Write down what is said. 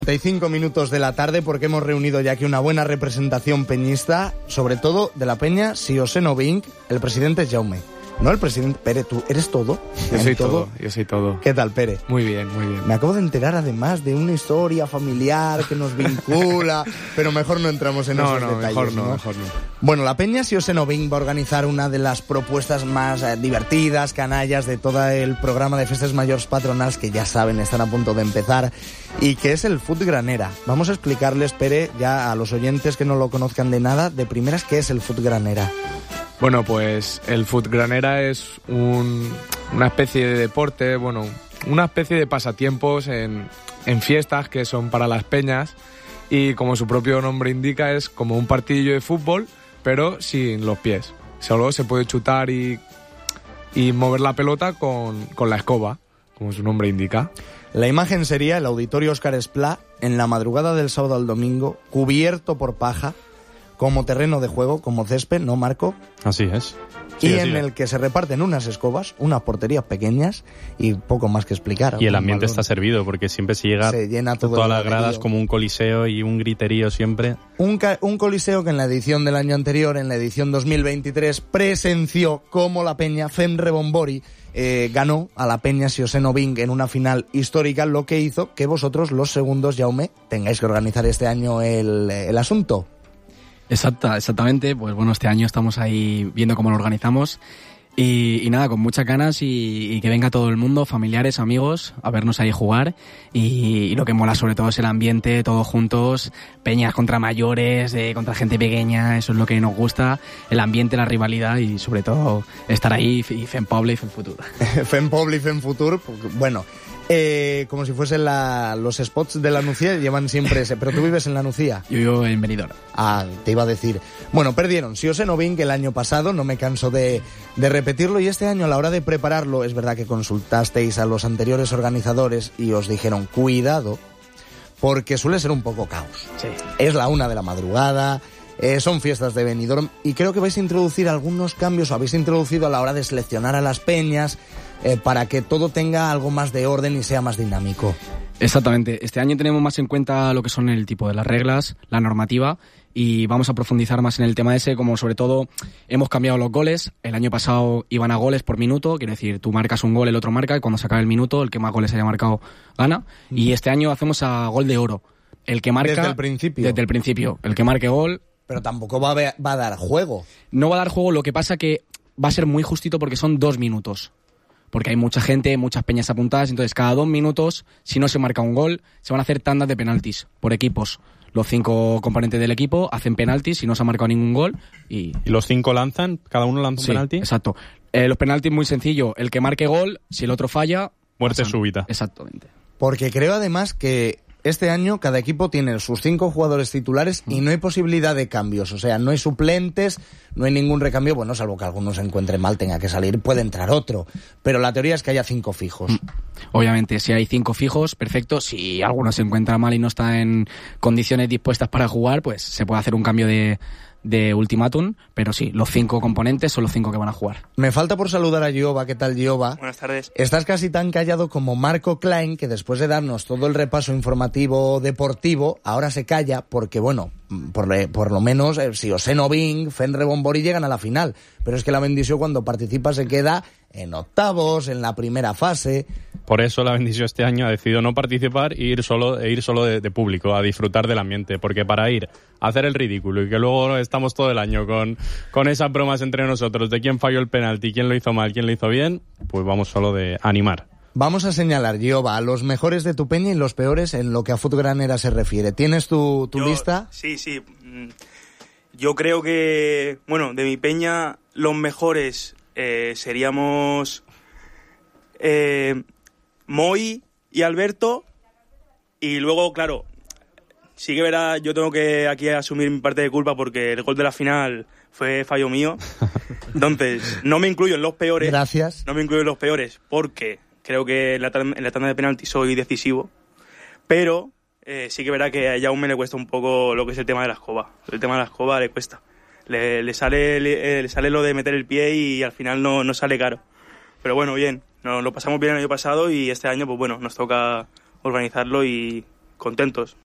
35 minutos de la tarde, porque hemos reunido ya aquí una buena representación peñista, sobre todo de la peña Sioseno Vinc. El presidente es Jaume. No, el presidente... Pere, ¿tú eres todo? Yo soy todo. ¿Qué tal, Pere? Muy bien, muy bien. Me acabo de enterar además de una historia familiar que nos vincula, pero mejor no entramos en esos detalles. Mejor no. Bueno, la peña Sioseno Vinc va a organizar una de las propuestas más divertidas, canallas de todo el programa de Festes Mayors Patronals, que ya saben, están a punto de empezar, y que es el Food Granera. Vamos a explicarles, Pere, ya a los oyentes que no lo conozcan de nada, de primeras, ¿qué es el Food Granera? Bueno, pues el Food Granera es una especie de deporte, una especie de pasatiempos en fiestas que son para las peñas, y como su propio nombre indica es como un partidillo de fútbol, pero sin los pies. Solo se puede chutar y mover la pelota con la escoba, como su nombre indica. La imagen sería el Auditorio Óscar Esplá en la madrugada del sábado al domingo, cubierto por paja, como terreno de juego, como césped, ¿no, Marco? Así es. Sí, en el que se reparten unas escobas, unas porterías pequeñas y poco más que explicar. Y el ambiente está servido, porque siempre se llena todas las gradas como un coliseo y un griterío siempre. Un coliseo que en la edición del año anterior, en la edición 2023, presenció cómo la peña Fem Rebombori ganó a la peña Sioseno Vinc en una final histórica, lo que hizo que vosotros, los segundos, Jaume, tengáis que organizar este año el asunto. Exactamente, pues bueno, este año estamos ahí viendo cómo lo organizamos y nada, con muchas ganas y que venga todo el mundo, familiares, amigos, a vernos ahí jugar y lo que mola sobre todo es el ambiente, todos juntos, peñas contra mayores, contra gente pequeña, eso es lo que nos gusta, el ambiente, la rivalidad y sobre todo estar ahí y Fem Poble y Fem Futur. Fem Poble y Fem Futur, bueno... como si fuesen los spots de la Nucía, llevan siempre ese. Pero tú vives en la Nucía. Yo vivo en Benidorm. Ah, te iba a decir. Bueno, perdieron Sioseno Vinc el año pasado, no me canso de repetirlo, y este año a la hora de prepararlo, es verdad que consultasteis a los anteriores organizadores y os dijeron, cuidado, porque suele ser un poco caos. Sí. Es la 1 de la madrugada... son fiestas de Benidorm y creo que vais a introducir algunos cambios, o habéis introducido a la hora de seleccionar a las peñas para que todo tenga algo más de orden y sea más dinámico. Exactamente. Este año tenemos más en cuenta lo que son el tipo de las reglas, la normativa, y vamos a profundizar más en el tema ese, como sobre todo hemos cambiado los goles. El año pasado iban a goles por minuto, quiere decir, tú marcas un gol, el otro marca, y cuando se acabe el minuto, el que más goles haya marcado gana. Y este año hacemos a gol de oro. El que marca... Desde el principio. Desde el principio. El que marque gol... Pero tampoco va a dar juego. No va a dar juego, lo que pasa que va a ser muy justito porque son 2 minutos. Porque hay mucha gente, muchas peñas apuntadas, entonces cada 2 minutos, si no se marca un gol, se van a hacer tandas de penaltis por equipos. Los 5 componentes del equipo hacen penaltis si no se ha marcado ningún gol. ¿Y los 5 lanzan? ¿Cada uno lanza un penalti? Exacto. Los penaltis muy sencillo. El que marque gol, si el otro falla... Muerte súbita. Exactamente. Porque creo además que... Este año cada equipo tiene sus 5 jugadores titulares y no hay posibilidad de cambios, o sea, no hay suplentes, no hay ningún recambio, bueno, salvo que alguno se encuentre mal, tenga que salir, puede entrar otro, pero la teoría es que haya 5 fijos. Obviamente, si hay 5 fijos, perfecto, si alguno se encuentra mal y no está en condiciones dispuestas para jugar, pues se puede hacer un cambio de ultimátum, pero sí, los 5 componentes son los 5 que van a jugar. Me falta por saludar a Giova. ¿Qué tal, Giova? Buenas tardes. Estás casi tan callado como Marco Klein, que después de darnos todo el repaso informativo deportivo, ahora se calla porque, bueno, por lo menos Sioseno Vinc, Fem Rebombori llegan a la final, pero es que la Bendició cuando participa se queda en octavos, en la primera fase. Por eso la Bendició este año ha decidido no participar e ir solo de público, a disfrutar del ambiente, porque para ir a hacer el ridículo y que luego estamos todo el año con esas bromas entre nosotros de quién falló el penalti, quién lo hizo mal, quién lo hizo bien, pues vamos solo de animar. Vamos a señalar, Giova, a los mejores de tu peña y los peores en lo que a Food Granera se refiere. ¿Tienes tu lista? Sí. Yo creo que, bueno, de mi peña, los mejores seríamos Moy y Alberto. Y luego, claro, sí que verá, yo tengo que aquí asumir mi parte de culpa porque el gol de la final fue fallo mío. Entonces, no me incluyo en los peores. Gracias. No me incluyo en los peores porque creo que en la tanda de penalti soy decisivo. Pero sí que verá que a Jaume le cuesta un poco lo que es el tema de la escoba. El tema de la escoba le cuesta. Le sale lo de meter el pie y al final no sale caro. Pero bueno, bien. Nos lo pasamos bien el año pasado y este año, pues bueno, nos toca organizarlo y contentos.